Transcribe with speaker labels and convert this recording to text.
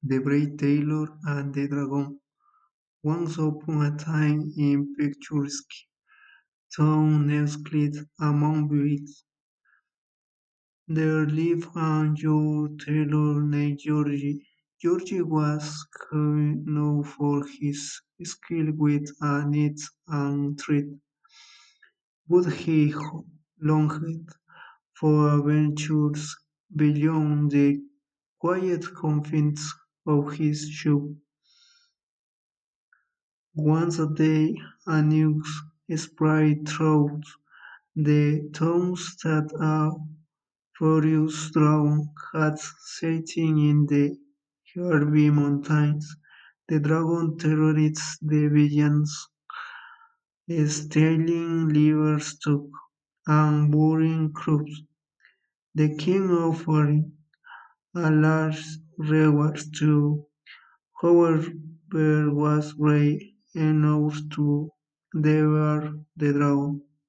Speaker 1: The Brave Tailor and the Dragon. Once upon a time in picturesque town nestled among woods, there lived a young tailor named Georgie. Georgie was known for his skill with a neat and thread, but he longed for adventures beyond the quiet confines of his shop. Once a day, a news spread throughout the town that a furious dragon had setting in the Harvey Mountains. The dragon terrorized the villains, stealing livestock and burning crops. The king offered a large reward to whoever was brave enough to devour the dragon.